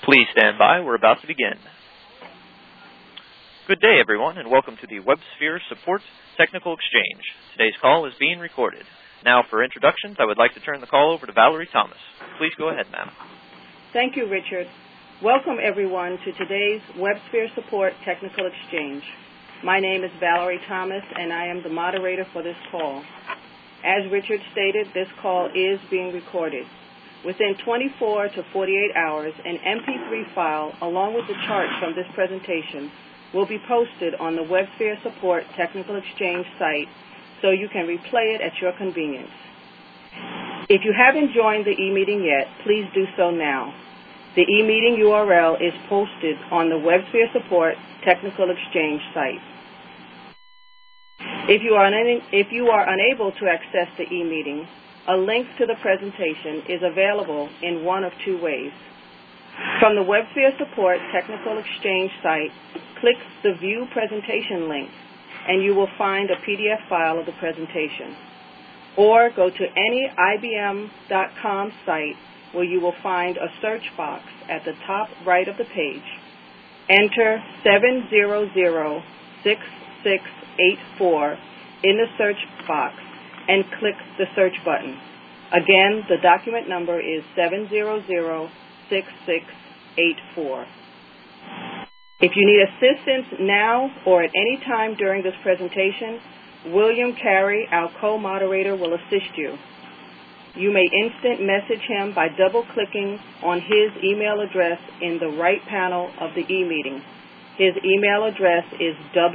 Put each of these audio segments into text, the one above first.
Please stand by. We're about to begin. Good day, everyone, and welcome to the WebSphere Support Technical Exchange. Today's call is being recorded. Now, for introductions, I would like to turn the call over to Valerie Thomas. Please go ahead, ma'am. Thank you, Richard. Welcome, everyone, to today's WebSphere Support Technical Exchange. My name is Valerie Thomas, and I am the moderator for this call. As Richard stated, this call is being recorded. Within 24 to 48 hours, an MP3 file, along with the charts from this presentation, will be posted on the WebSphere Support Technical Exchange site so you can replay it at your convenience. If you haven't joined the e-meeting yet, please do so now. The e-meeting URL is posted on the WebSphere Support Technical Exchange site. If you are unable to access the e-meeting, a link to the presentation is available in one of two ways. From the WebSphere Support Technical Exchange site, click the View Presentation link, and you will find a PDF file of the presentation. Or go to any IBM.com site where you will find a search box at the top right of the page. Enter 7006684 in the search box and click the search button. Again, the document number is 7006684. If you need assistance now or at any time during this presentation, William Carey, our co-moderator, will assist you. You may instant message him by double-clicking on his email address in the right panel of the e-meeting. His email address is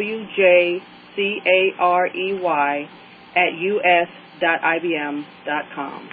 wjcarey@us.ibm.com.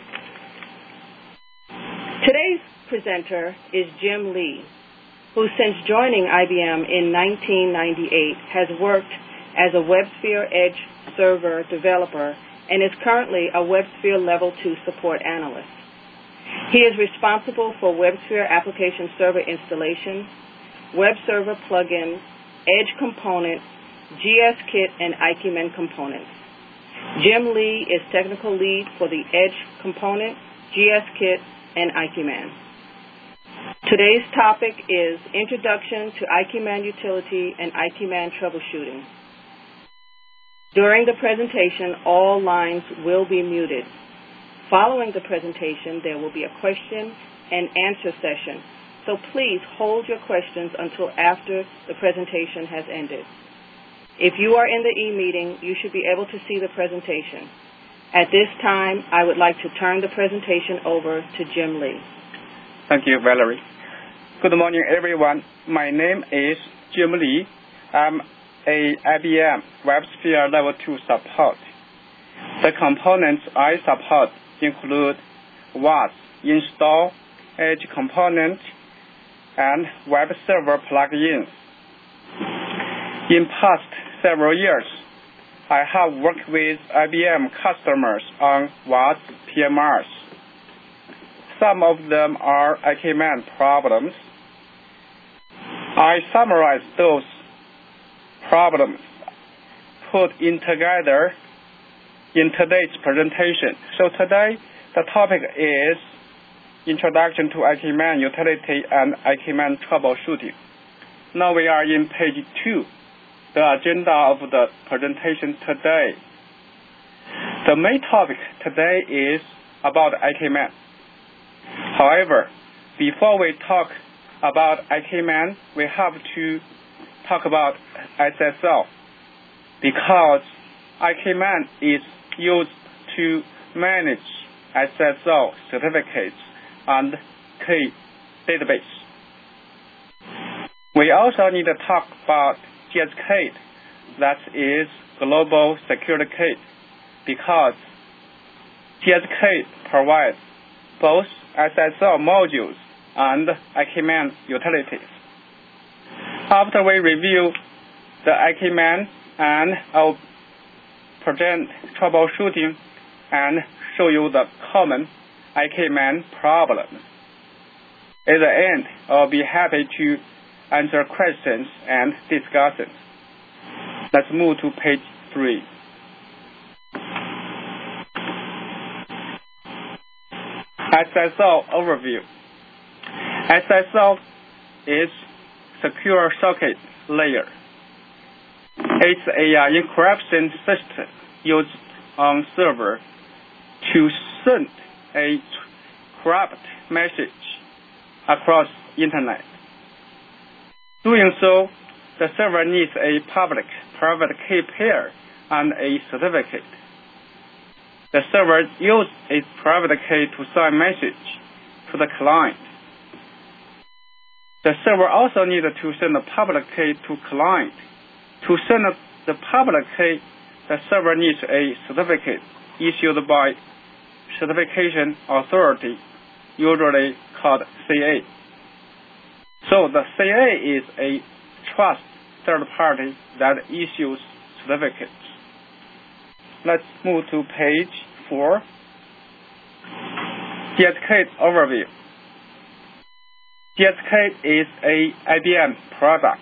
Today's presenter is Jim Lee, who since joining IBM in 1998 has worked as a WebSphere Edge server developer and is currently a WebSphere Level 2 support analyst. He is responsible for WebSphere application server installation, web server plugin, Edge component, GSKit, and IQman components. Jim Lee is technical lead for the Edge component, GSKit, and IQman. Today's topic is Introduction to IQman Utility and IQman Troubleshooting. During the presentation, all lines will be muted. Following the presentation, there will be a question and answer session, so please hold your questions until after the presentation has ended. If you are in the e-meeting, you should be able to see the presentation. At this time, I would like to turn the presentation over to Jim Lee. Thank you, Valerie. Good morning, everyone. My name is Jim Lee. I'm a IBM WebSphere Level 2 support. The components I support include WAS, install, Edge component, and web server plugins. In past several years, I have worked with IBM customers on WAS PMRs. Some of them are IQman problems. I summarize those problems put in together in today's presentation. So today, the topic is Introduction to IQman Utility and IQman Troubleshooting. Now we are in page 2, the agenda of the presentation today. The main topic today is about IQman. However, before we talk about IQman, we have to talk about SSL, because IQman is used to manage SSL certificates and key database. We also need to talk about GSKit, that is Global Security Kit, because GSKit provides both SSL modules and IQman utilities. After we review the IQman, and I'll present troubleshooting and show you the common IQman problems. At the end, I'll be happy to answer questions and discussions. Let's move to page 3. SSL overview. SSO is secure socket layer. It's a encryption system used on server to send a corrupt message across internet. Doing so, the server needs a public-private key pair and a certificate. The server uses its private key to send message to the client. The server also needs to send a public key to client. To send the public key, the server needs a certificate issued by Certification Authority, usually called CA. So the CA is a trust third party that issues certificates. Let's move to page 4. JSK overview. JSK is a IBM product.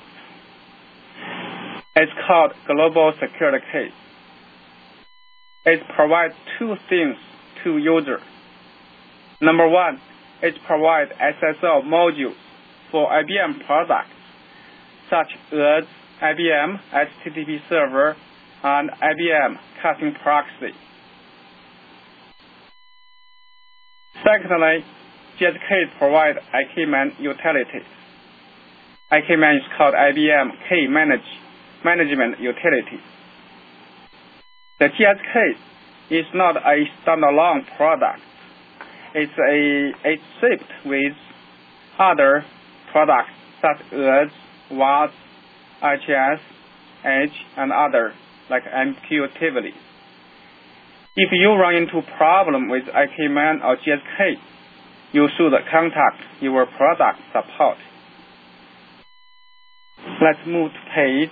It's called Global Security Key. It provides two things to users. Number one, it provides SSO modules for IBM products, such as IBM HTTP server and IBM caching proxy. Secondly, JSK provides IKman utilities. IKman is called IBM Key Management Utility. The JSK is not a standalone product. It's shipped with other products such as WAS, IHS, Edge, and other like MQTT. If you run into problem with IKman or JSK, you should contact your product support. Let's move to page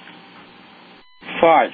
5.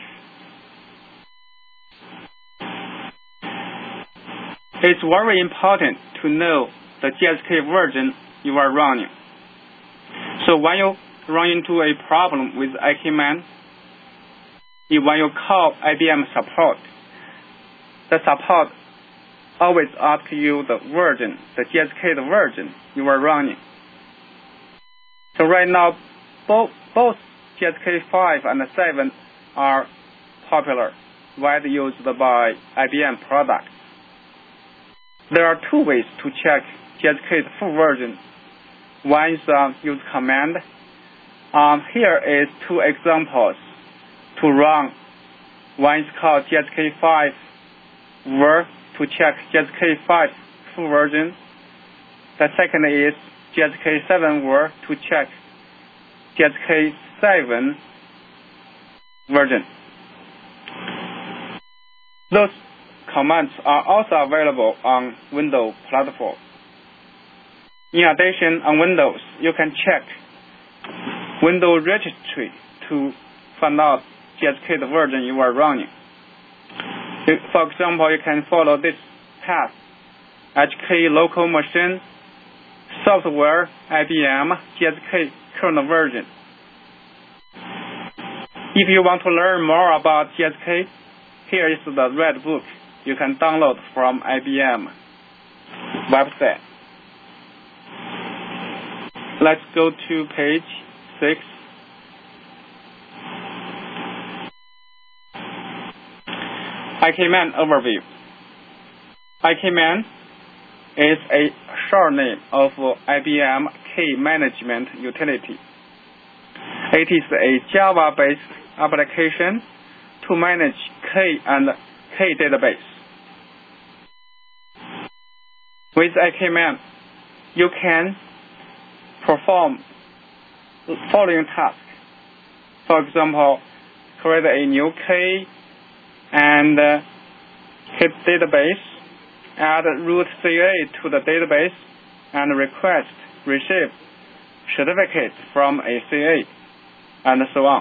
It's very important to know the JSK version you are running. So when you run into a problem with IKman, when you call IBM support, the support always asks you the version, the JSK version you are running. So right now, both JSK 5 and 7 are popular, widely used by IBM products. There are two ways to check JSK's full version. One is use command. Here is two examples to run. One is called JSK 5 ver to check JSK 5 full version. The second is JSK 7 ver to check JSK 7 version. Those commands are also available on Windows platform. In addition, on Windows, you can check Windows registry to find out JSK the version you are running. For example, you can follow this path: HK local machine, software, IBM, JSK current version. If you want to learn more about JSK, here is the red book you can download from IBM website. Let's go to page 6. IKman overview. IKman is a short name of IBM Key Management Utility. It is a Java-based application to manage key and key database. With IKman, you can perform the following tasks. For example, create a new key and hit database, add root CA to the database, and receive certificates from a CA, and so on.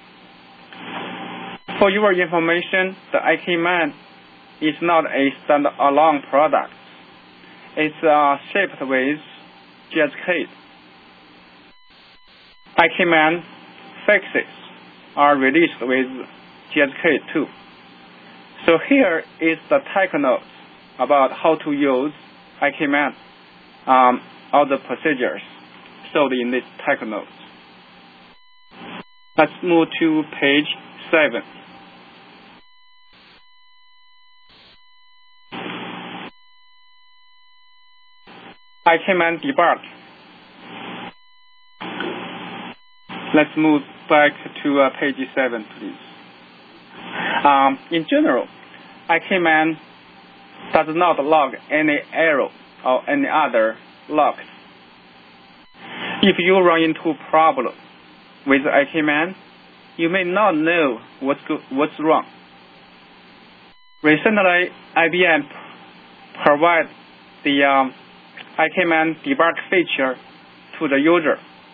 For your information, the IKman is not a standalone product. It's shipped with JSK. IKman fixes are released with JSK too. So here is the tech notes about how to use IKman. all the procedures showed in this tech note. Let's move to page 7. IKman debug. Let's move back to page 7, please. In general, IKman does not log any error or any other logs. If you run into a problem with IKman, you may not know what's wrong. Recently, IBM provided the IKman debug feature to the user.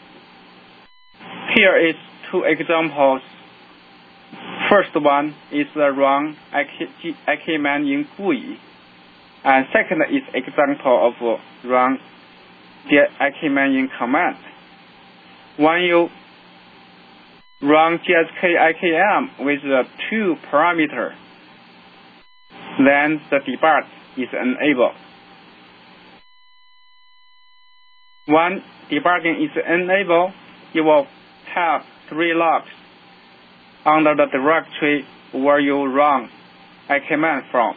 Here is 2 examples. First one is run IKman in GUI, and second is example of run the IKman in command. When you run GSK IKM with 2 parameters, then the debug is enabled. When debugging is enabled, you will have 3 logs under the directory where you run IKman from.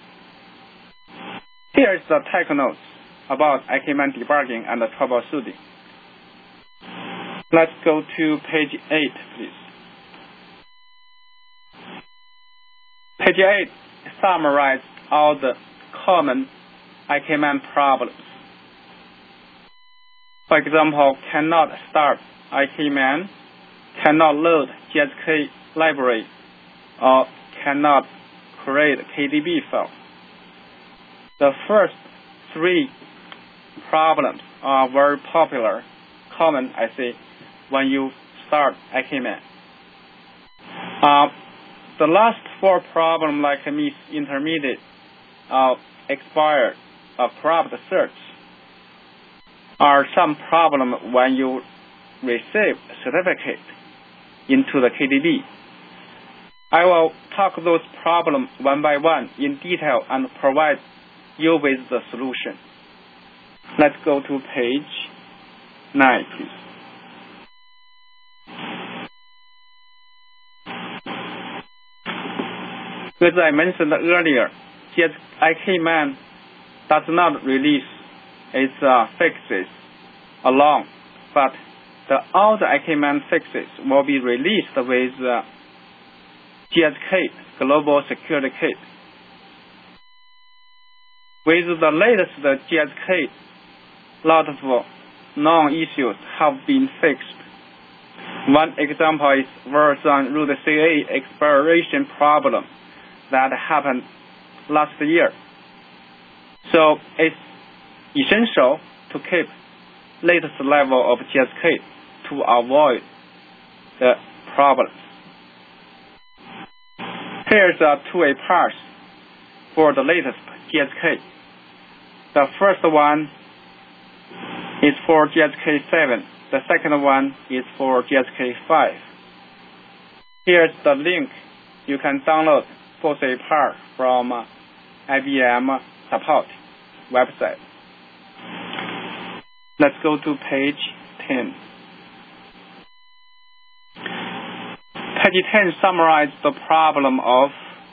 Here is the tech notes about IKman debugging and troubleshooting. Let's go to page 8, please. Page 8 summarizes all the common IKman problems. For example, cannot start IKman, cannot load GSK library, or cannot create KDB file. The first 3 problems are very popular, common, I say, when you start IKman. The last 4 problems, like miss intermediate, expired, corrupt search, are some problem when you receive certificate into the KDB. I will talk those problems one by one in detail and provide you with the solution. Let's go to page 9, please. As I mentioned earlier, IKman does not release its fixes alone, but all the IKman fixes will be released with GSK, Global Security Kit. With the latest GSK, a lot of known issues have been fixed. One example is version root CA expiration problem that happened last year. So it's essential to keep latest level of GSK to avoid the problems. Here's a 2-way parse for the latest GSK. The first one is for GSK 7. The second one is for GSK 5. Here's the link. You can download both a parse from IBM support website. Let's go to page 10. Page 10 summarizes the problem of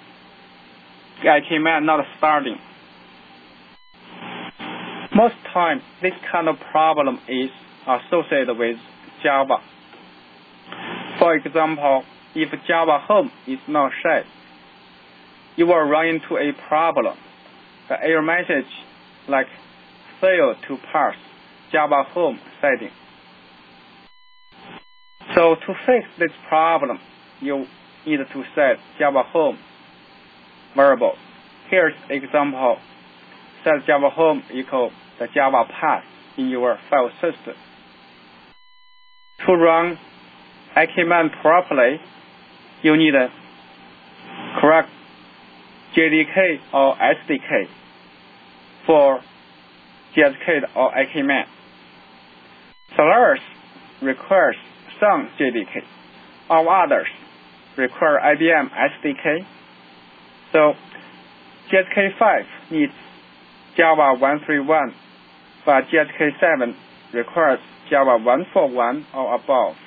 IKman not starting. Most times, this kind of problem is associated with Java. For example, if Java Home is not set, you will run into a problem. The error message like failed to parse Java Home setting. So to fix this problem, you need to set Java Home variable. Here's example. Set Java Home equal the Java path in your file system. To run IKman properly, you need a correct JDK or SDK for GSK or IKman. Solaris requires some JDK. All others require IBM SDK. So GSK 5 needs Java 131 but JSK 7 requires Java 141 or above.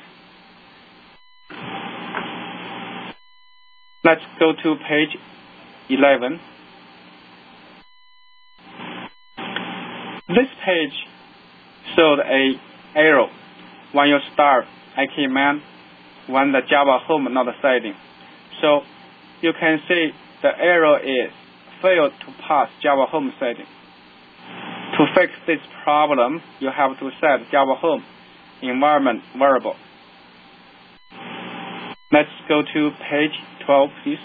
Let's go to page 11. This page showed a arrow when you start IKman when the Java home not setting. So you can see the arrow is failed to pass Java home setting. To fix this problem, you have to set Java home environment variable. Let's go to page 12, please.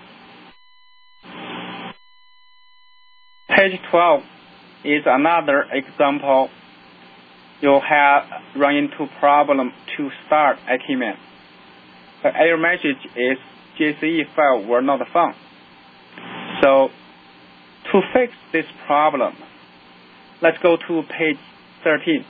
Page 12 is another example. You have run into problem to start IKman. The error message is JCE file were not found. So to fix this problem, let's go to page 13.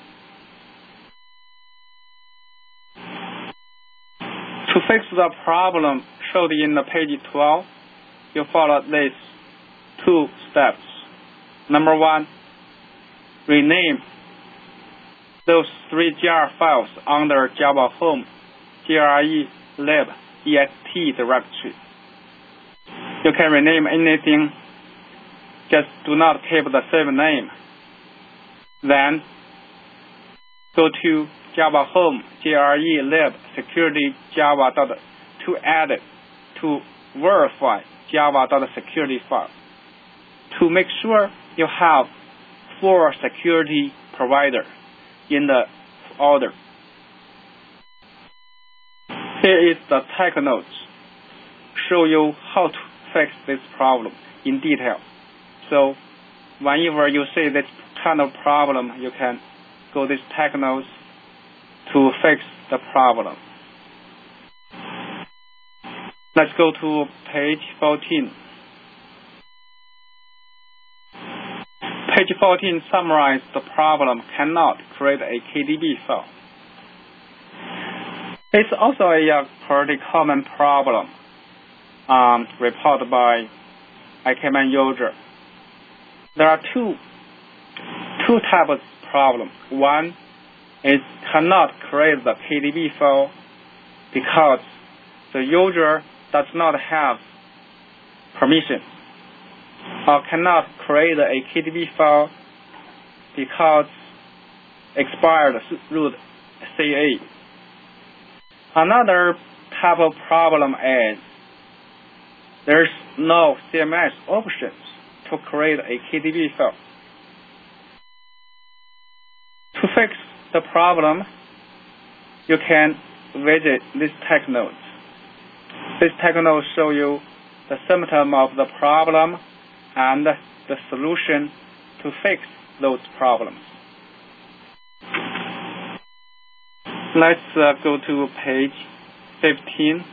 To fix the problem showed in the page 12, you follow these 2 steps. Number 1, rename those 3 jar files under Java home JRE lib ext directory. You can rename anything, just do not keep the same name. Then go to Java home JRE lib security java to add it to verify java.security file to make sure you have 4 security provider in the order. Here is the tech notes show you how to fix this problem in detail. So whenever you see this kind of problem, you can go this tech notes to fix the problem. Let's go to page 14. Page 14 summarizes the problem cannot create a KDB file. It's also a pretty common problem reported by IKman user. There are two types of problem. One is cannot create the KDB file because the user does not have permission, or cannot create a KDB file because expired root CA. Another type of problem is there's no CMS options to create a KDB file. To fix the problem, you can visit this tech notes. This tech notes show you the symptom of the problem and the solution to fix those problems. Let's go to page 15.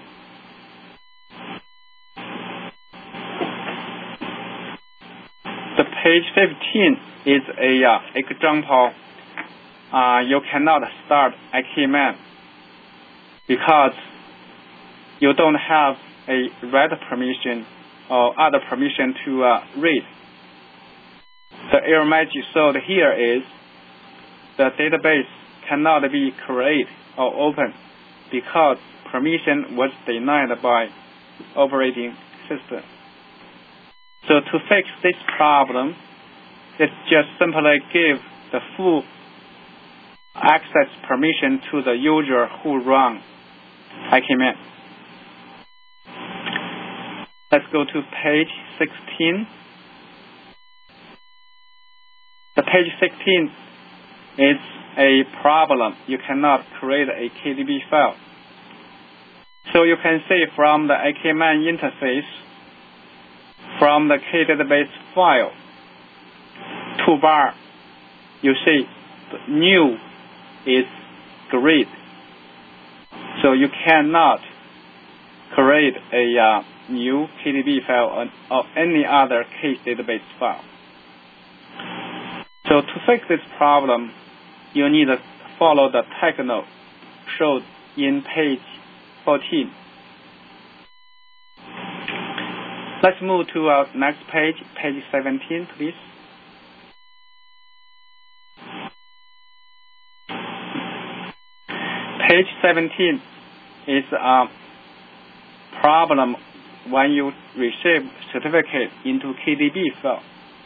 The page 15 is a example. You cannot start IKman because you don't have a read permission or other permission to read. The error message showed here is the database cannot be created or opened because permission was denied by operating system. So to fix this problem, let's just simply give the full access permission to the user who run IKman. Let's go to page 16. The page 16 is a problem. You cannot create a KDB file. So you can see from the IKman interface, from the KDatabase file toolbar, you see the new is grid. So you cannot create a new KDB file or any other case database file. So to fix this problem, you need to follow the tech note showed in page 14. Let's move to our next page, page 17, please. Page 17 is a problem when you receive certificate into KDB file.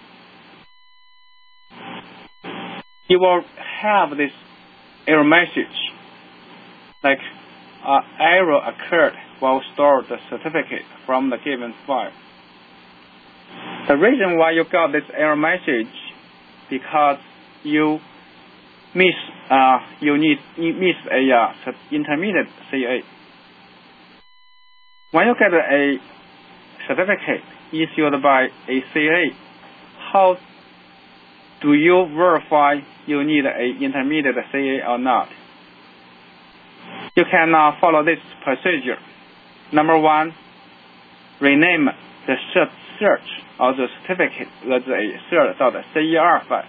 You will have this error message, like error occurred while stored the certificate from the given file. The reason why you got this error message because you miss a intermediate CA. When you get a certificate issued by a CA, how do you verify you need an intermediate CA or not? You can follow this procedure. Number one, rename the search of the certificate as a cert.cer file.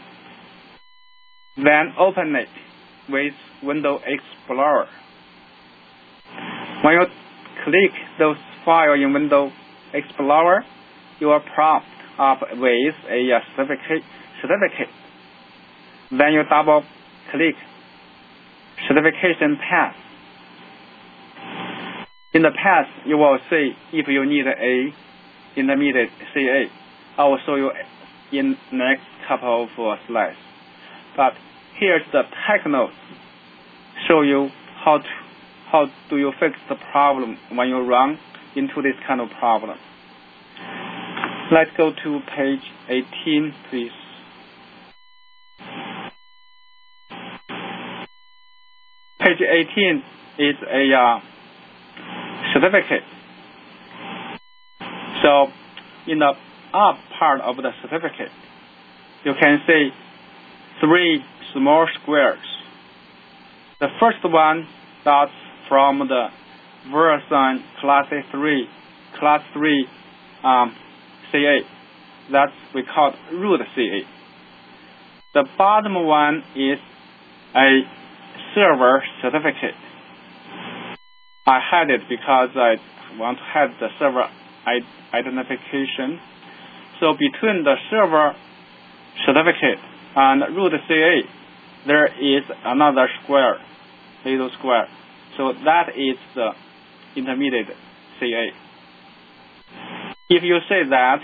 Then open it with Windows Explorer. When you click those files in Windows Explorer, you will prompt up with a certificate. Then you double click certification path. In the path, you will see if you need a intermediate CA. I will show you in next couple of slides. But here's the tech notes. Show you how do you fix the problem when you run into this kind of problem. Let's go to page 18, please. Page 18 is a certificate. So in the up part of the certificate, you can see 3 small squares. The first one starts from the version class 3 CA. That's we call root CA. The bottom one is a server certificate. I had it because I want to have the server identification. So between the server certificate and root CA, there is another square, little square. So that is the intermediate CA. If you say that,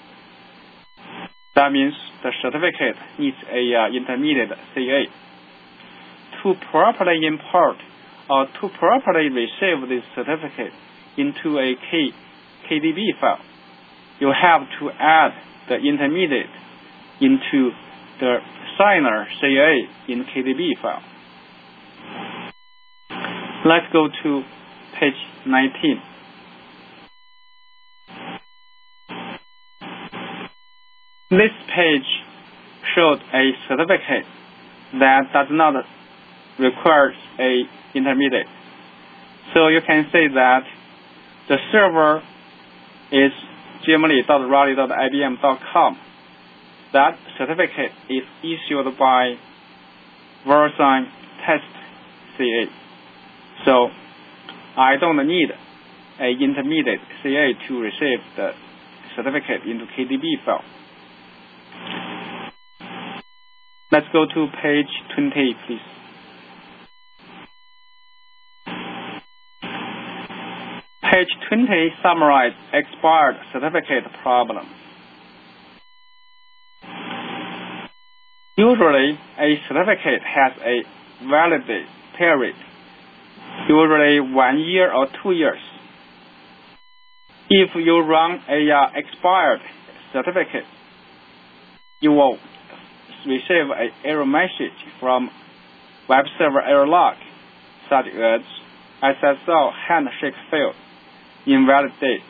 that means the certificate needs a intermediate CA. To properly import or to properly receive this certificate into a KDB file, you have to add the intermediate into the signer CA in KDB file. Let's go to page 19. This page showed a certificate that does not require a intermediate. So you can say that the server is jimlee.raleigh.ibm.com. That certificate is issued by VeriSign Test CA. So I don't need an intermediate CA to receive the certificate into KDB file. Let's go to page 20, please. Page 20 summarizes expired certificate problem. Usually, a certificate has a validity period, usually 1 year or 2 years. If you run a expired certificate, you will receive an error message from web server error log, such as SSL handshake failed, invalidate.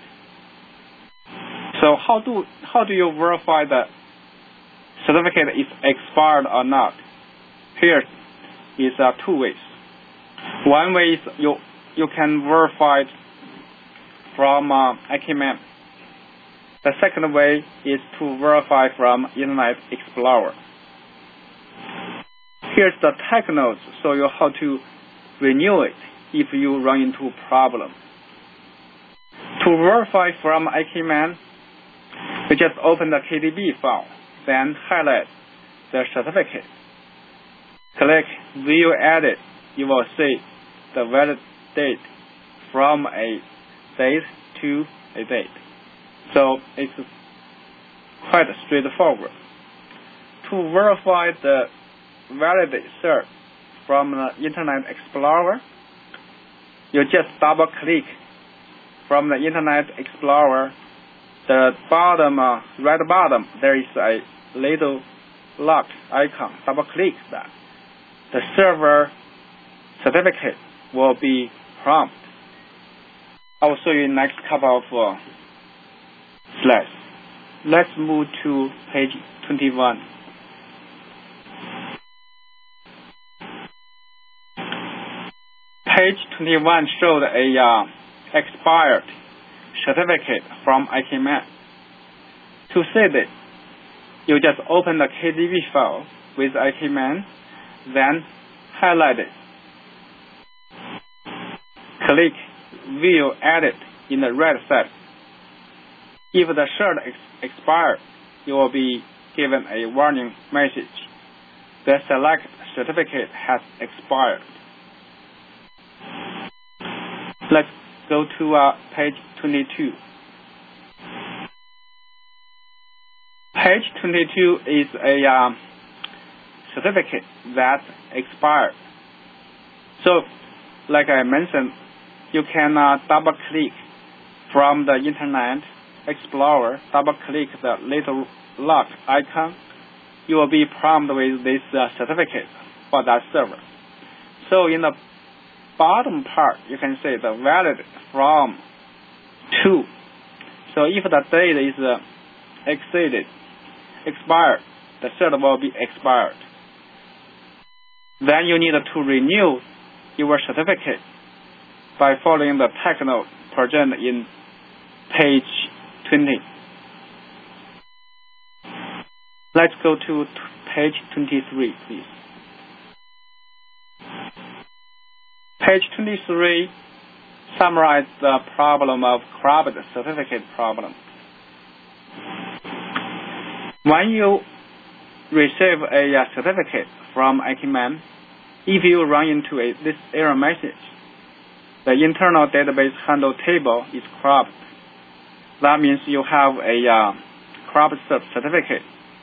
So how do you verify the certificate is expired or not? Here is 2 ways. One way is you can verify it from Acumen. The second way is to verify from Internet Explorer. Here's the tech notes, show you how to renew it if you run into a problem. To verify from Acumen, you just open the KDB file, then highlight the certificate. Click View Edit you will see the valid date from a date to a date. So it's quite straightforward. To verify the valid cert from the Internet Explorer, you just double-click from the Internet Explorer. The bottom, right bottom, there is a little lock icon. Double-click that. The server certificate will be prompted. I will show you next couple of slides. Let's move to page 21. Page 21 showed a expired certificate from ITMan. To see this, you just open the KDB file with ITMan, then highlight it. Click View Edit in the right side. If the cert expired, you will be given a warning message. The select certificate has expired. Let's go to page 22. Page 22 is a certificate that expired. So, like I mentioned, you can double-click from the Internet Explorer, double-click the little lock icon. You will be prompted with this certificate for that server. So in the bottom part, you can say the valid from to. So if the date is expired, the cert will be expired. Then you need to renew your certificate by following the technical presented in page 20. Let's go to page 23, please. Page 23 summarizes the problem of corrupt certificate problem. When you receive a certificate from ITMan, if you run into this error message, the internal database handle table is corrupt. That means you have a corrupt certificate.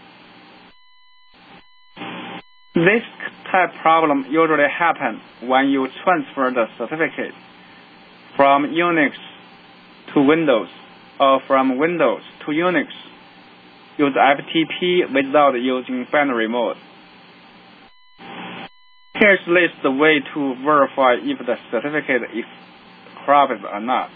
This type problem usually happens when you transfer the certificate from Unix to Windows or from Windows to Unix. Use FTP without using binary mode. Here's list the way to verify if the certificate is corrupt or not.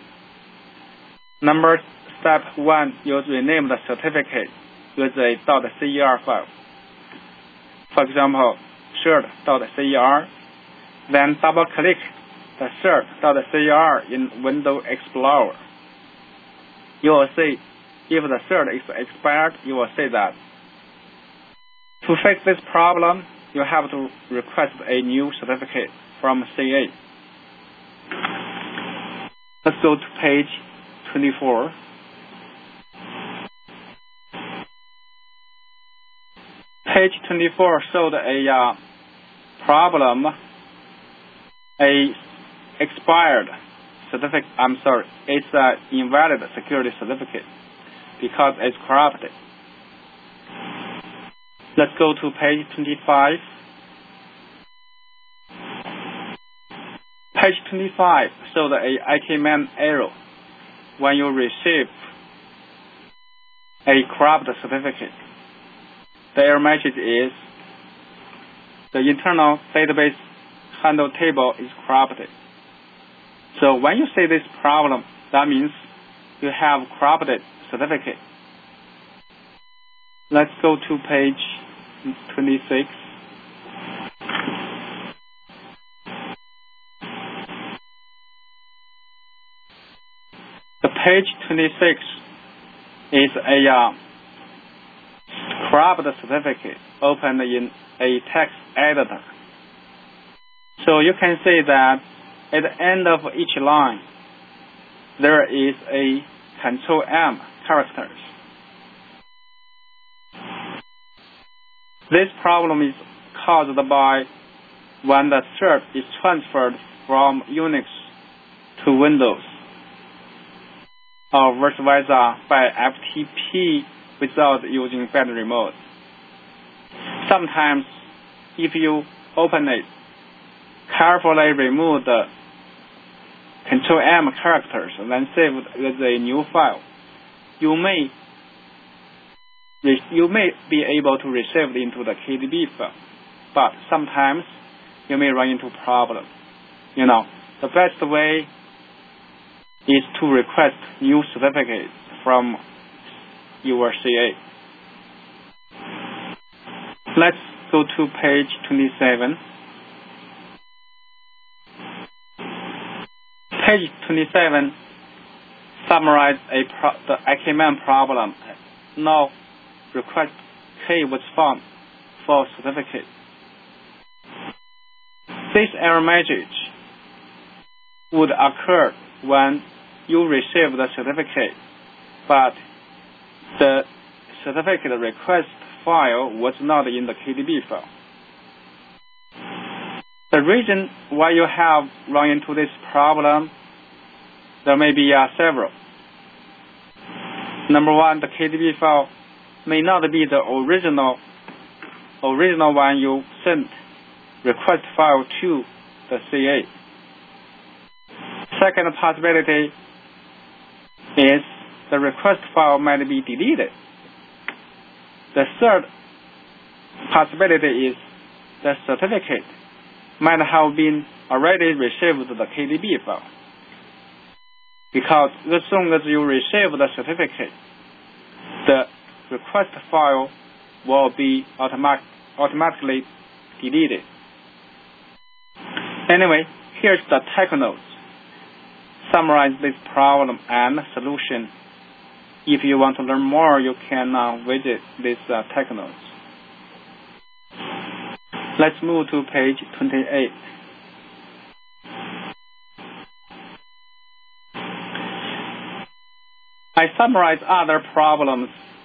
Step 1, you rename the certificate with a .cer file. For example, cert.cer. Then double-click the cert.cer in Windows Explorer. You will see if the cert is expired, you will see that. To fix this problem, you have to request a new certificate from CA. Let's go to page 24. Page 24 showed a problem, a expired certificate. It's an invalid security certificate because it's corrupted. Let's go to page 25. Page 25 shows a ITMan error when you receive a corrupt certificate. The error message is the internal database handle table is corrupted. So when you see this problem, that means you have corrupted certificate. Let's go to page 26. The page 26 is a corrupt certificate opened in a text editor. So you can see that at the end of each line, there is a Ctrl-M characters. This problem is caused by when the cert is transferred from Unix to Windows, or vice versa by FTP without using binary mode. Sometimes, if you open it, carefully remove the Ctrl-M characters and then save it as a new file, you may be able to receive it into the KDB file, but sometimes you may run into problem. The best way is to request new certificates from your CA. Let's go to page 27. Page 27 summarizes the IKMM problem. Now, request K was found for certificate. This error message would occur when you receive the certificate, but the certificate request file was not in the KDB file. The reason why you have run into this problem, there may be several. Number one, the KDB file may not be the original one you sent request file to the CA. Second possibility is the request file might be deleted. The third possibility is the certificate might have been already received the KDB file. Because as soon as you receive the certificate, the request file will be automatically deleted. Anyway, here's the tech notes. Summarize this problem and solution. If you want to learn more, you can visit these tech notes. Let's move to page 28. I summarize other problems.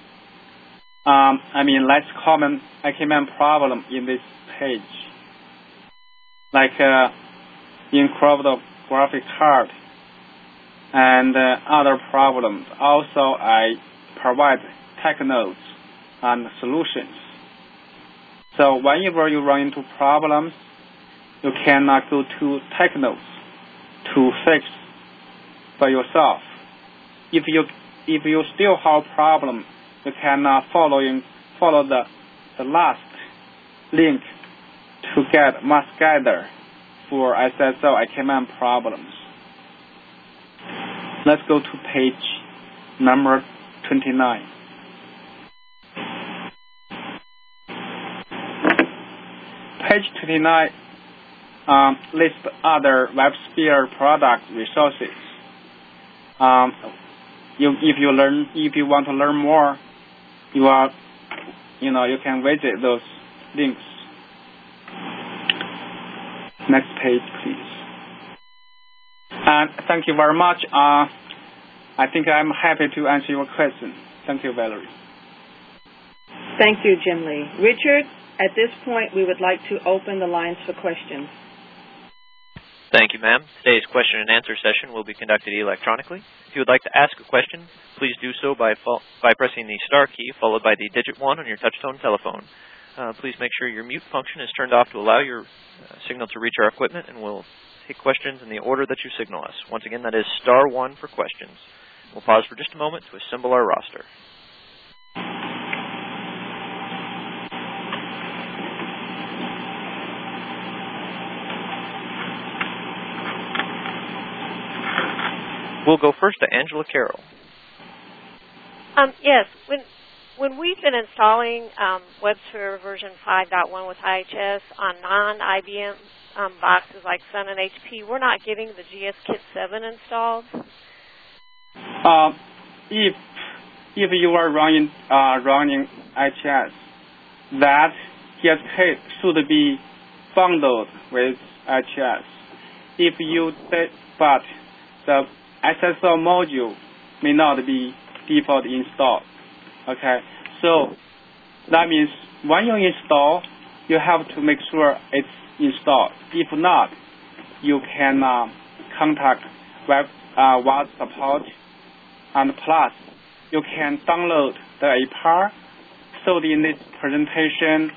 Less common IKMM problem in this page, like encrypted graphic card and other problems. Also, I provide tech notes and solutions. So whenever you run into problems, you can go to tech notes to fix by yourself. If you still have a problem, you can follow the last link to get MassGather for SSL IKMM problems. Let's go to page number 29. Page 29 lists other WebSphere product resources. If you want to learn more, you can visit those links. Next page, please. And thank you very much. I think I'm happy to answer your question. Thank you, Valerie. Thank you, Jim Lee. Richard, at this point, we would like to open the lines for questions. Thank you, ma'am. Today's question and answer session will be conducted electronically. If you would like to ask a question, please do so by pressing the star key followed by the digit 1 on your touch-tone telephone. Please make sure your mute function is turned off to allow your signal to reach our equipment, and we'll take questions in the order that you signal us. Once again, that is star 1 for questions. We'll pause for just a moment to assemble our roster. We'll go first to Angela Carroll. Yes, when we've been installing WebSphere version 5.1 with IHS on non-IBM boxes like Sun and HP, we're not getting the GSKit 7 installed. If you are running IHS, that GSKit should be bundled with IHS. But the SSL module may not be default installed. Okay, so that means when you install you have to make sure it's installed. If not, you can contact web support, and plus you can download the APAR. So in this presentation,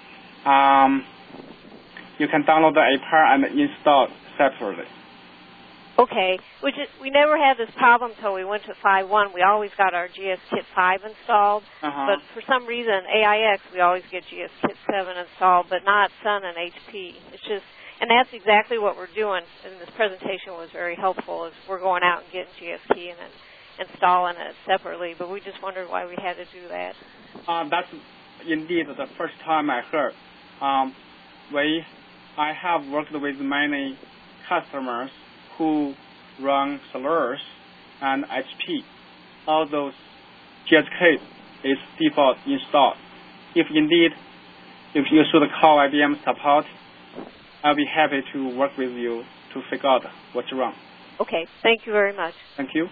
you can download the APAR and install separately. Okay, we never had this problem until we went to 5.1. We always got our GSKit 5 installed, but for some reason, AIX, we always get GSKit 7 installed, but not Sun and HP. It's just, and that's exactly what we're doing, and this presentation was very helpful, is we're going out and getting GSKit and installing it separately, but we just wondered why we had to do that. That's indeed the first time I heard. I have worked with many customers who run Solaris and HP. All those GSKit is default installed. If you should call IBM support, I'll be happy to work with you to figure out what's wrong. Okay, thank you very much. Thank you.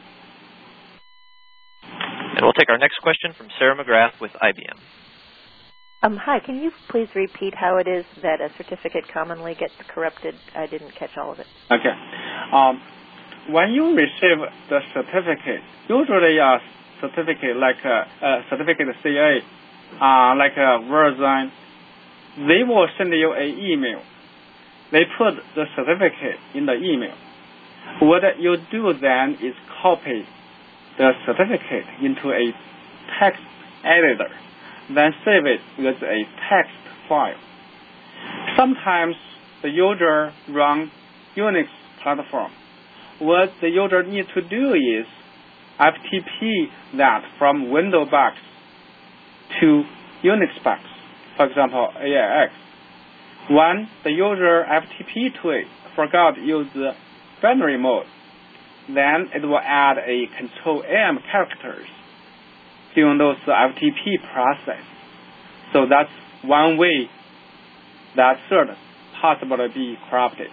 And we'll take our next question from Sarah McGrath with IBM. Hi, can you please repeat how it is that a certificate commonly gets corrupted? I didn't catch all of it. Okay. When you receive the certificate, usually a certificate like a certificate CA, like a Verizon, they will send you an email. They put the certificate in the email. What you do then is copy the certificate into a text editor, then save it with a text file. Sometimes the user runs Unix platform. What the user needs to do is FTP that from Windows box to Unix box, for example, AIX. When the user FTP to it, forgot to use the binary mode, then it will add a control M characters during those FTP process. So that's one way that cert possible to be corrupted.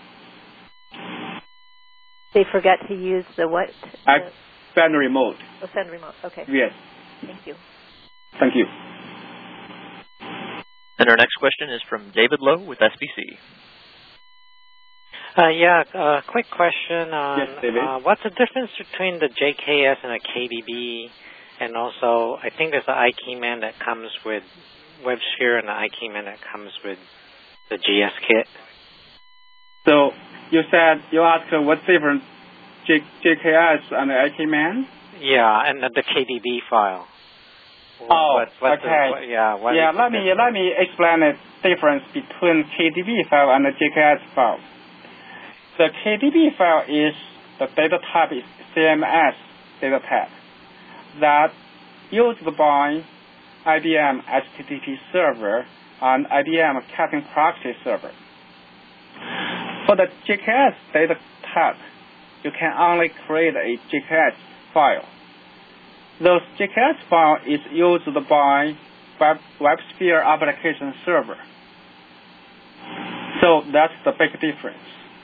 They forgot to use the what? Binary mode. Oh, binary mode. Okay. Yes. Thank you. Thank you. And our next question is from David Lowe with SBC. Quick question on yes, David. What's the difference between the JKS and a KDB, and also I think there's an iKeyman that comes with WebSphere and an iKeyman that comes with the GSKit. So you asked what's different, JKS and the iKeyman? Yeah, and the KDB file. Okay. Let me explain the difference between KDB file and the JKS file. The KDB file is the data type is CMS data type that used by IBM HTTP server and IBM caching proxy server. For the JKS data type, you can only create a JKS file. Those JKS file is used by WebSphere application server. So that's the big difference.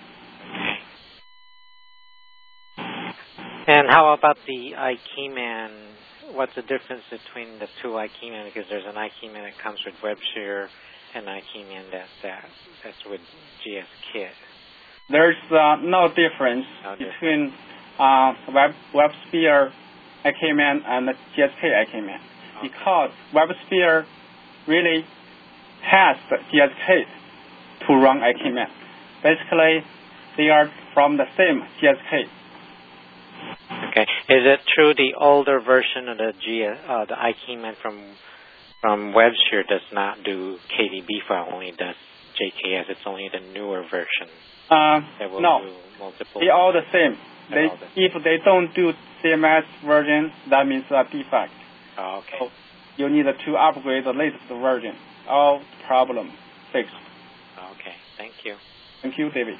And how about the iKeyman? What's the difference between the two iKeyman? Because there's an iKeyman that comes with WebSphere and iKeyman that's with GSKit. There's no difference between WebSphere iKeyman and the GSK iKeyman because WebSphere really has the GSK to run iKeyman. Basically, they are from the same GSK. Okay. Is it true the older version of the iKeyman from WebSphere does not do KDB file, only does JKS? It's only the newer version. No. They're all the same. If they don't do CMS version, that means a defect. Oh, okay. So you need to upgrade the latest version. All problem fixed. Okay. Thank you. Thank you, David.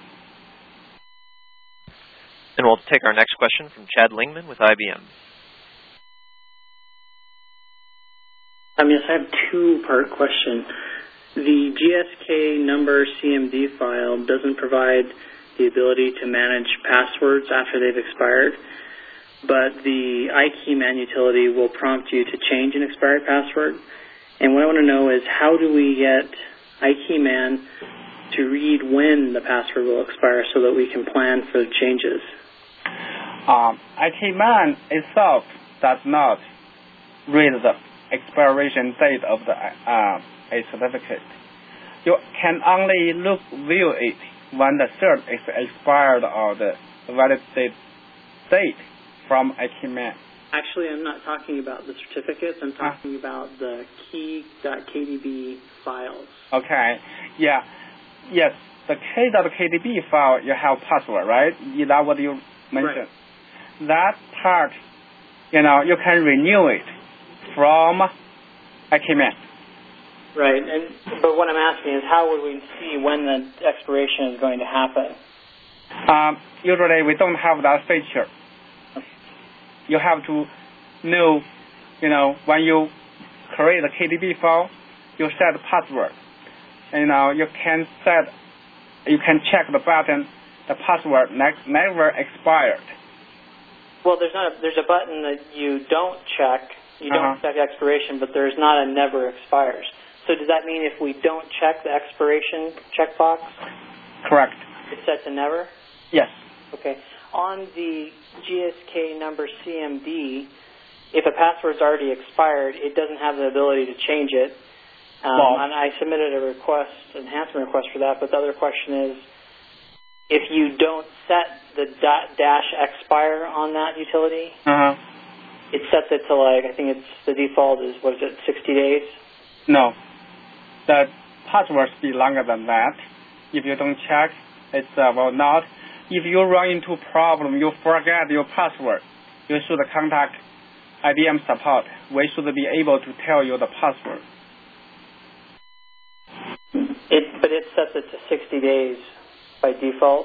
And we'll take our next question from Chad Lingman with IBM. Yes, I have a two-part question. The GSK number CMD file doesn't provide the ability to manage passwords after they've expired, but the iKeyman utility will prompt you to change an expired password. And what I want to know is how do we get iKeyman to read when the password will expire so that we can plan for the changes? iKeyman itself does not read the expiration date of the a certificate. You can only view it when the cert is expired or the valid date from iKeyman. Actually, I'm not talking about the certificates. I'm talking about the key.kdb files. Okay. Yeah. Yes. The k.kdb file, you have password, right? Is that what you mentioned? Right. That part, you can renew it from iKeyman. Right. But what I'm asking is, how would we see when the expiration is going to happen? Usually, we don't have that feature. You have to know, when you create a KDB file, you set the password. You can check the button, the password never expired. Well, there's a button that you don't check. You don't check expiration, but there's not a never expires. So does that mean if we don't check the expiration checkbox? Correct. It's set to never? Yes. Okay. On the GSK number CMD, if a password's already expired, it doesn't have the ability to change it. And I submitted a enhancement request for that, but the other question is, if you don't set the -expire on that utility, it sets it to I think the default is, 60 days? No. The passwords be longer than that. If you don't check, it's not. If you run into problem, you forget your password, you should contact IBM support. We should be able to tell you the password. But it sets it to 60 days by default?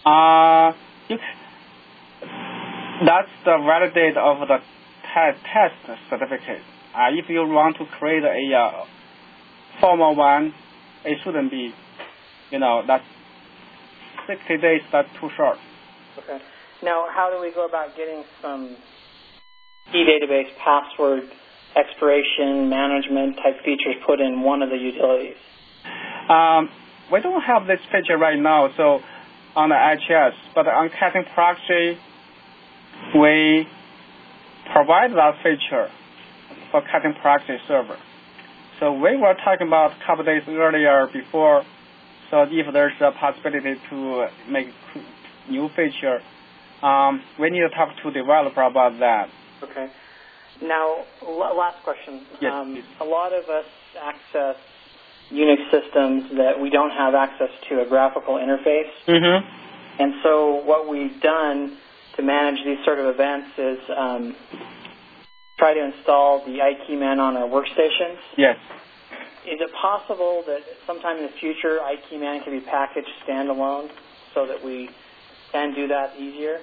That's the valid date of the test certificate. If you want to create a formal one, it shouldn't be, that's 60 days, that's too short. Okay. Now, how do we go about getting some key database password expiration management type features put in one of the utilities? We don't have this feature right now, so on the IHS, but on caching proxy, we provide that feature for caching proxy server. So we were talking about a couple days earlier before, so if there's a possibility to make new feature, we need to talk to developer about that. Okay. Now, last question. Yes, a lot of us access Unix systems that we don't have access to a graphical interface. Mm-hmm. And so what we've done to manage these sort of events is try to install the iKeyman on our workstations. Yes. Is it possible that sometime in the future iKeyman can be packaged standalone so that we can do that easier?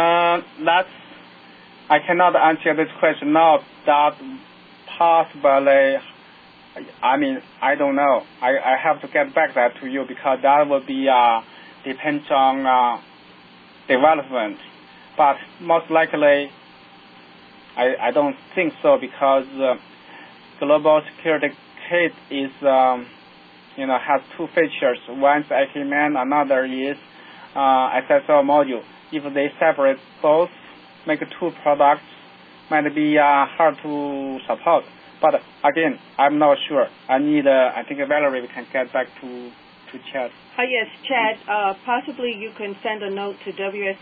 I cannot answer this question now. That possibly, I don't know. I have to get back that to you because that will be depends on development. But most likely, I don't think so because Global Security Kit is has two features. One is iKeyman, another is SSL module. If they separate both, make two products, might be hard to support. But again, I'm not sure. I think Valerie can get back to Chad. Yes, Chad. Possibly you can send a note to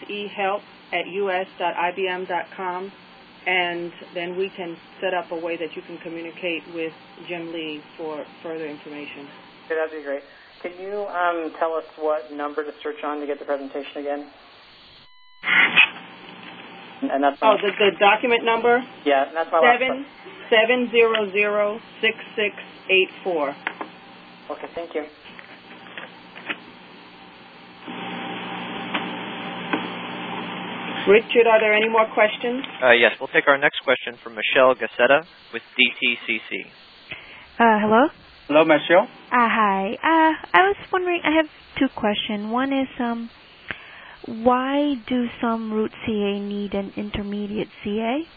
wsehelp@us.ibm.com, and then we can set up a way that you can communicate with Jim Lee for further information. Okay, that'd be great. Can you tell us what number to search on to get the presentation again? And that's the document number? Yeah, and that's my last question. 700-6684. Okay, thank you. Richard, are there any more questions? Yes, we'll take our next question from Michelle Gassetta with DTCC. Hello? Hello, Michelle. Hi. I was wondering, I have two questions. One is, why do some root CA need an intermediate CA?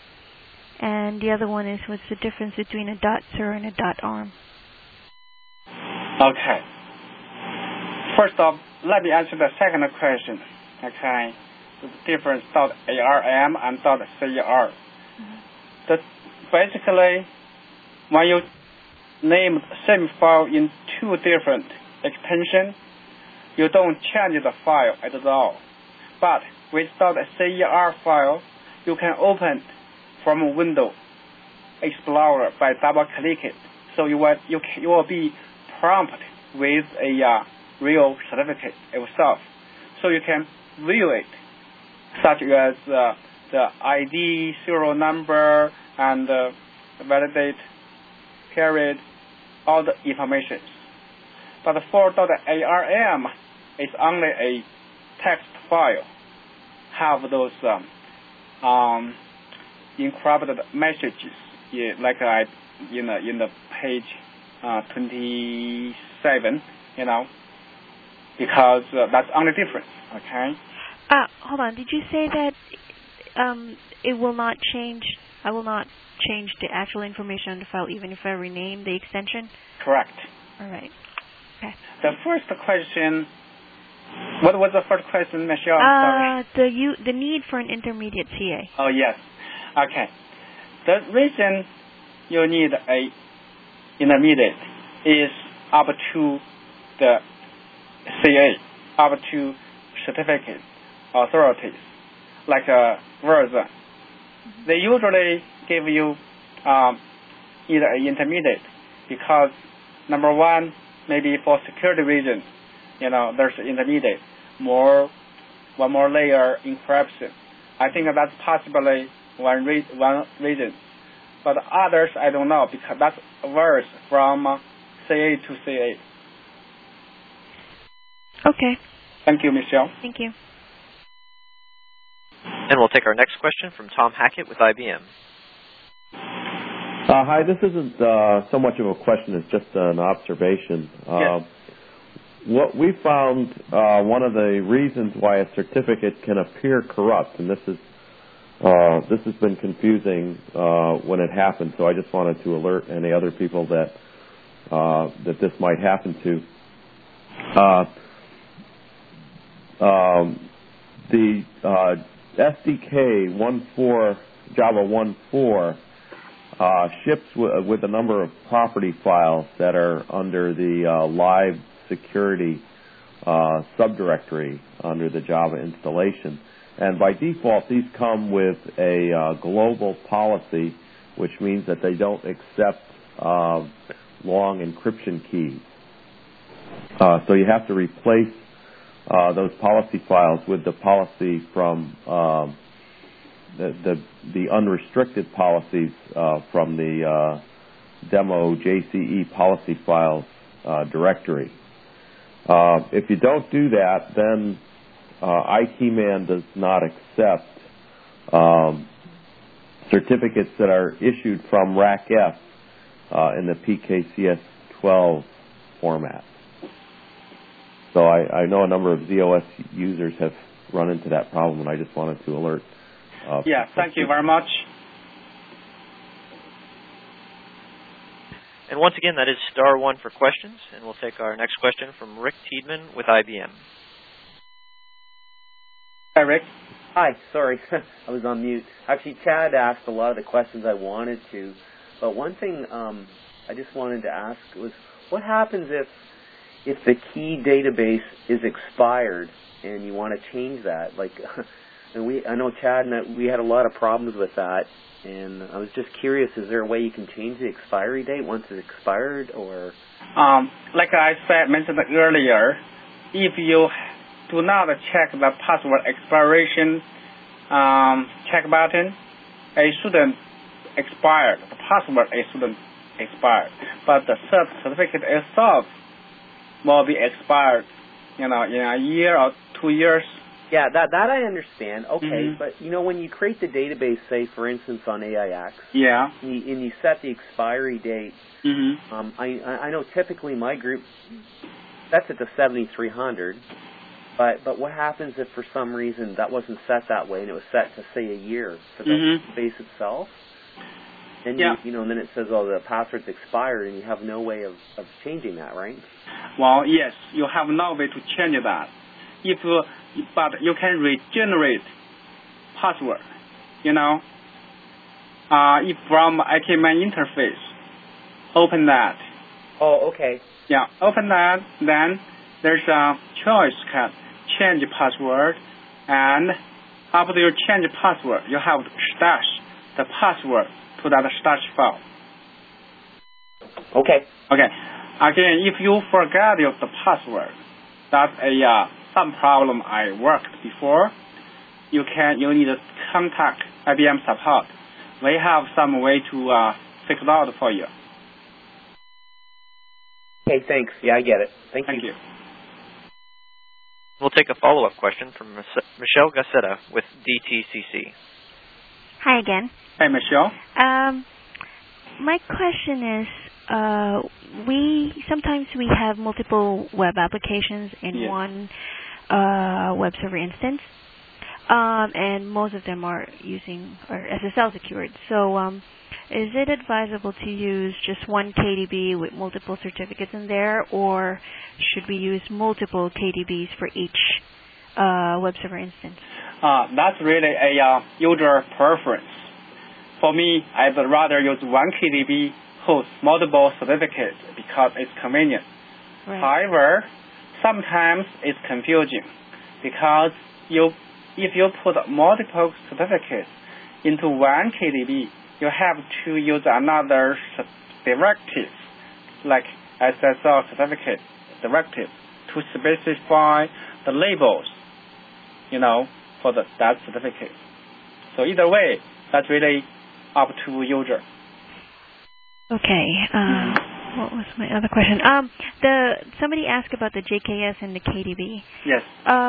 And the other one is, what's the difference between a .SIR and a .ARM? Okay. First off, let me answer the second question. Okay. The difference .arm and .cer. Basically, when you name the same file in two different extensions, you don't change the file at all. But with .cer file, you can open from Windows Explorer by double-click it. So you will be prompted with a real certificate itself. So you can view it, such as the ID, serial number, and validate period, all the information. But for .arm, it's only a text file. Have those encrypted messages, like in the page 27, because that's only difference. Okay. Hold on. Did you say that it will not change? I will not change the actual information on the file, even if I rename the extension? Correct. All right. Okay. The first question. What was the first question, Michelle? The need for an intermediate CA. Oh yes. Okay. The reason you need a intermediate is up to the CA, up to certificate authorities, like Verizon. They usually give you either an intermediate because, number one, maybe for security reasons, there's intermediate, one more layer encryption. I think that's possibly one reason. But others, I don't know, because that's varies from CA to CA. Okay. Thank you, Michelle. Thank you. And we'll take our next question from Tom Hackett with IBM. Hi, this isn't so much of a question as just an observation. Yes. What we found, one of the reasons why a certificate can appear corrupt, and this has been confusing when it happens, so I just wanted to alert any other people that this might happen to. The SDK 1.4, Java 1.4, ships with a number of property files that are under the live security subdirectory under the Java installation. And by default, these come with a global policy, which means that they don't accept long encryption keys. So you have to replace those policy files with the policy from the unrestricted policies from the demo JCE policy files directory. If you don't do that, then IKeyMan does not accept certificates that are issued from RACF in the PKCS12 format. So I know a number of ZOS users have run into that problem, and I just wanted to alert. Thank you very much. And once again, that is *1 for questions, and we'll take our next question from Rick Tiedemann with IBM. Hi, Rick. Hi, sorry, I was on mute. Actually, Chad asked a lot of the questions I wanted to, but one thing I just wanted to ask was, what happens if the key database is expired and you want to change that? Like, I know Chad and we had a lot of problems with that, and I was just curious, is there a way you can change the expiry date once it's expired, or? Like I mentioned earlier, if you do not check the password expiration check button, it shouldn't expire. The password shouldn't expire, but the certificate itself will be expired, in a year or 2 years. Yeah, that I understand. Okay, but when you create the database, say for instance on AIX, and you set the expiry date, I know typically my group sets it to 7300. But what happens if for some reason that wasn't set that way and it was set to say a year for the base itself? then and then it says, oh, the password's expired, and you have no way of changing that, right? Well, yes, you have no way to change that. But you can regenerate password. If from IKman interface, open that. Oh, okay. Yeah, open that. Then there's a choice called change password, and after you change password, you have to stash the password to that stash file. Okay. Okay. Again, if you forget the password, that's some problem I worked before. You need to contact IBM support. We have some way to fix it out for you. Okay, thanks. Yeah, I get it. Thank you. We'll take a follow-up question from Michelle Gazzetta with DTCC. Hi again. Hey, Michelle. My question is, sometimes we have multiple web applications in one web server instance, and most of them are SSL secured. So is it advisable to use just one KDB with multiple certificates in there, or should we use multiple KDBs for each web server instance? That's really a user preference. For me, I'd rather use one KDB host multiple certificates because it's convenient. Right. However, sometimes it's confusing because if you put multiple certificates into one KDB, you have to use another directive, like SSL certificate directive, to specify the labels, for that certificate. So either way, that's really up to user. Okay. What was my other question? Somebody asked about the JKS and the KDB. Yes.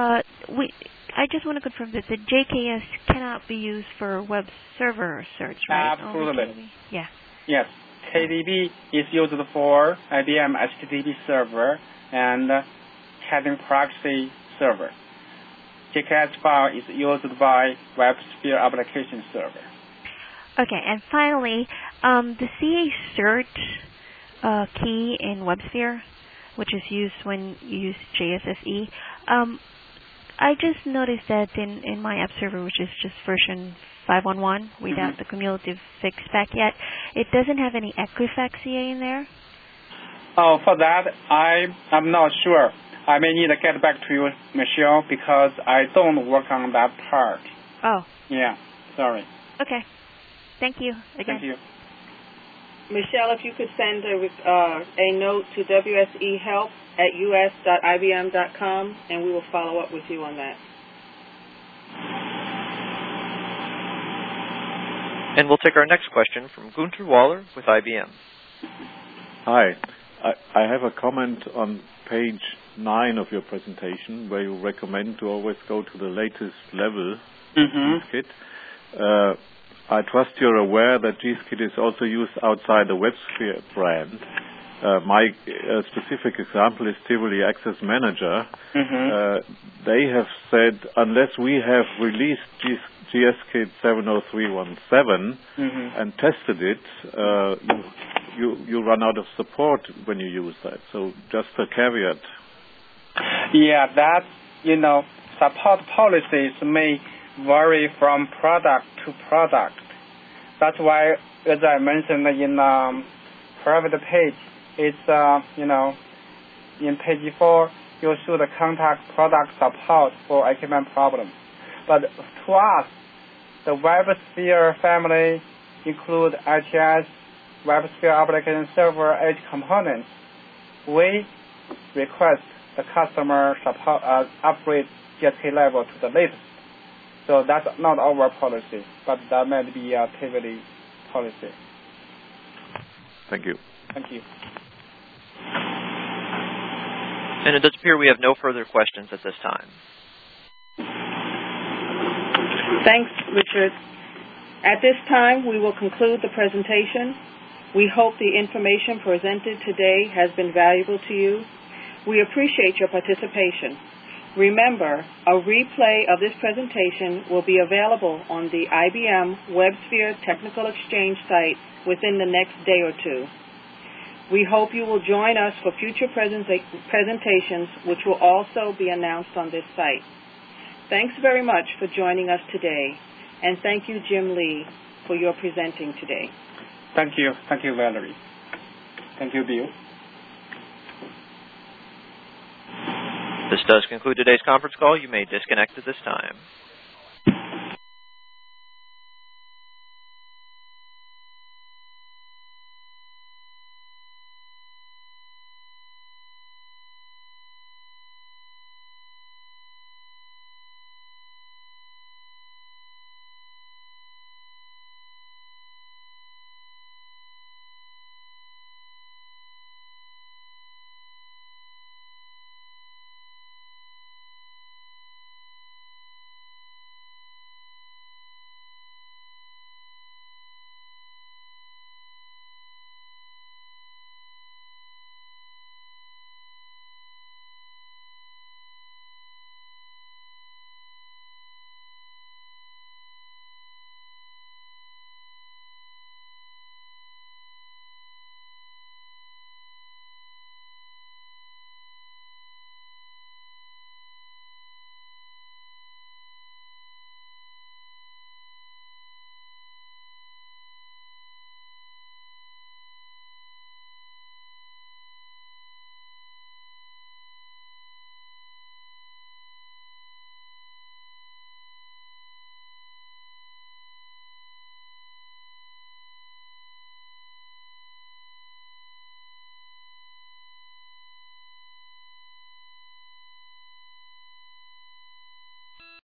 I just want to confirm that the JKS cannot be used for web server search, right? Absolutely. Yeah. Yes. KDB is used for IBM HTTP server and having proxy server. JKS file is used by WebSphere application server. Okay, and finally, the CA cert key in WebSphere, which is used when you use JSSE, I just noticed that in my app server, which is just version 5.1 without the cumulative fix back yet, it doesn't have any Equifax CA in there. Oh, for that, I'm not sure. I may need to get back to you, Michelle, because I don't work on that part. Oh. Yeah, sorry. Okay. Thank you again. Thank you. Michelle, if you could send a note to wsehelp@us.ibm.com, and we will follow up with you on that. And we'll take our next question from Gunther Waller with IBM. Hi. I have a comment on page 9 of your presentation where you recommend to always go to the latest level GSKit. I trust you're aware that GSKit is also used outside the WebSphere brand. My specific example is Tivoli Access Manager. They have said unless we have released GSKit 70317 and tested it, you run out of support when you use that. So just a caveat. Yeah, that, support policies may vary from product to product. That's why, as I mentioned in private page, it's, in page 4, you should contact product support for IKman problem. But to us, the WebSphere family include ITS, WebSphere application server, edge components. We request the customer support upgrade GSK level to the latest. So that's not our policy, but that might be a Tivoli policy. Thank you. Thank you. And it does appear we have no further questions at this time. Thanks, Richard. At this time, we will conclude the presentation. We hope the information presented today has been valuable to you. We appreciate your participation. Remember, a replay of this presentation will be available on the IBM WebSphere Technical Exchange site within the next day or two. We hope you will join us for future presentations, which will also be announced on this site. Thanks very much for joining us today, and thank you, Jim Lee, for your presenting today. Thank you. Thank you, Valerie. Thank you, Bill. This does conclude today's conference call. You may disconnect at this time.